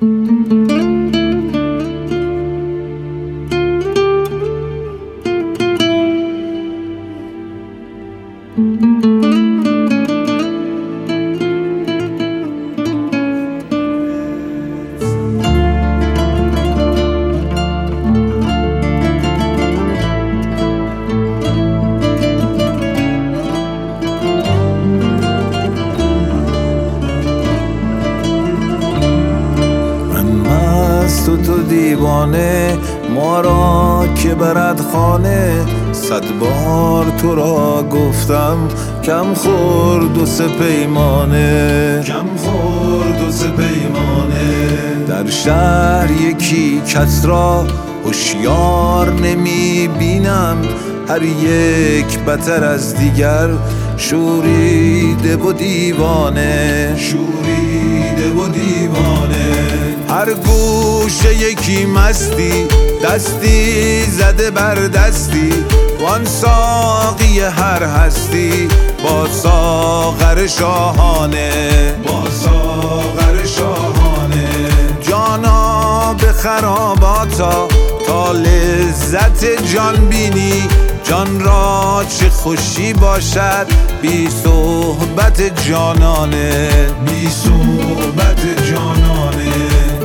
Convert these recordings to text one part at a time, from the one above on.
تو دیوانه ما را که برد خانه، 100 بار تو را گفتم کم خورد و سه پیمانه، کم خورد و سه پیمانه. در شهر یکی کس را هوشیار نمی بینم، هر یک بتر از دیگر شوریده و دیوانه، شوریده و دیوانه. هر گوشه یکی مستی، دستی زده بر دستی، وان ساقی هر هستی با ساغر شاهانه، با ساغر شاهانه. جانا به خراباتا تا لذت جان بینی، جان را چه خوشی باشد بی صحبت جانانه، بی صحبت جانانه.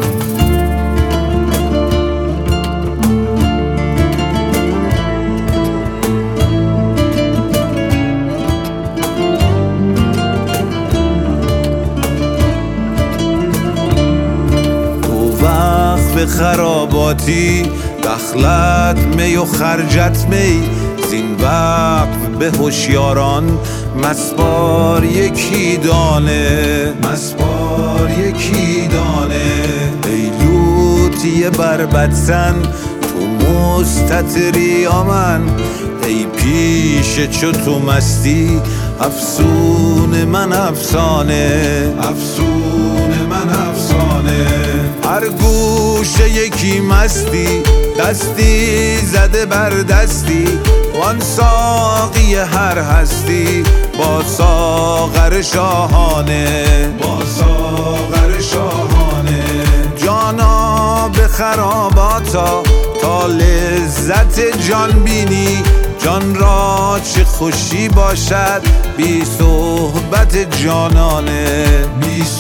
به خراباتی دخلت می و خرجت می، زین وقت به هوشیاران مسپار یکی دانه، مسپار یکی دانه. ای لوتی بربدسن تو مستتری آمن، ای پیش چو تو مستی افسون من افسانه، افسون من افسانه. هر گوشه یکی مستی، دستی زده بر دستی، وان ساقی هر هستی با ساغر شاهانه، با ساغر شاهانه. جانا به خراباتا تا لذت جان بینی، جان را چه خوشی باشد بی صحبت جانانه، بی